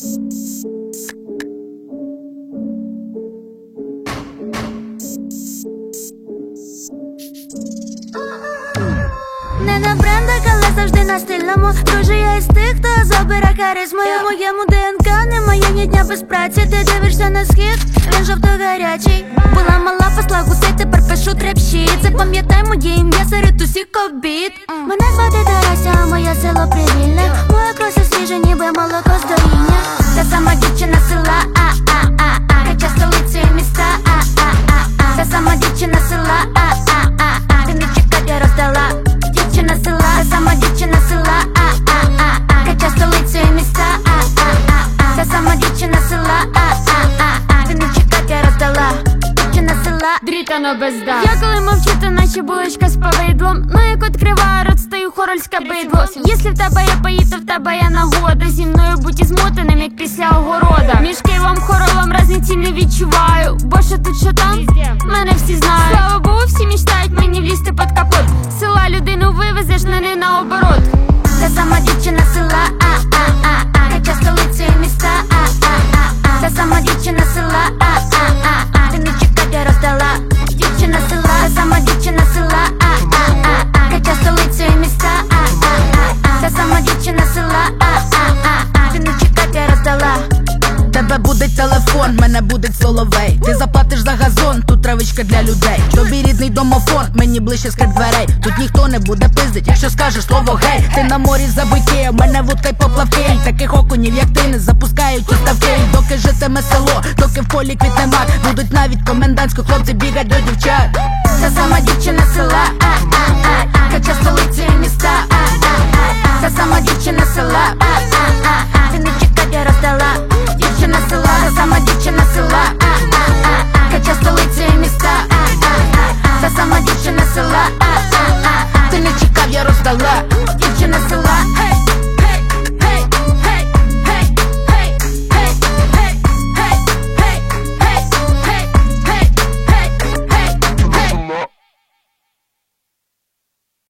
Не на брендах, але завжди на стильному. Друже, я із тих, хто забере харизмою. В моєму ДНК немає ні дня без праці. Ти дивишся на схід, він жовто-гарячий. Була мала, посла гусей, тепер пишу треп-щит. Запам'ятай моє ім'я серед усіх обід. Мене звати Тарася, а моє село Привільне. Моє кроси свіже, ніби молоко з доїння. Та сама дівчина села, кача столицею міста, та сама дівчина села, ти не чекай, я роздала. Дівчина села, та сама дівчина села, кача столицею міста, та сама дівчина села, ти не чекай, я роздала. Дівчина села, Дрітано без дам. я коли мовчу, то наче булочка з повидлом. Ну як відкриваю рот, стою хорольське бидло. Якщо в тебе є паї, то в тебе є нагода. Зі мною будь ізмотаним, як після огорода. Між Києвом, Хоролом разниці не відчуваю. Бо що тут, що там, мене всі знають. Слава Богу, всі мечтають мені влізти під капот. З села людину вивезеш, но не наоборот. Та сама дівчина села, кача столицею міста, та сама дівчина села, ти не чекай, я роздала. Дівчина села, та сама дівчина села, кача столицею міста, та сама дівчина села, ти не чекай, я роздала. Тебе буде телефон, мене буде соловей. Ти заплатиш за газон, тут травичка для людей. Тобі рідний домофон, мені ближче скрип дверей. Тут ніхто не буде пиздить, якщо скажеш слово гей. Ти на морі забиті, в мене вудка й поплавки. Таких окунів, як ти, не запускають у ставки. Доки житиме село, доки в полі квітне мак. Будуть навіть комендантську хлопці бігать до дівчат. Та сама дівчина села, кача столицею міста, та сама дівчина села, ти не чекай, я роздала. Дівчина села, та сама дівчина села,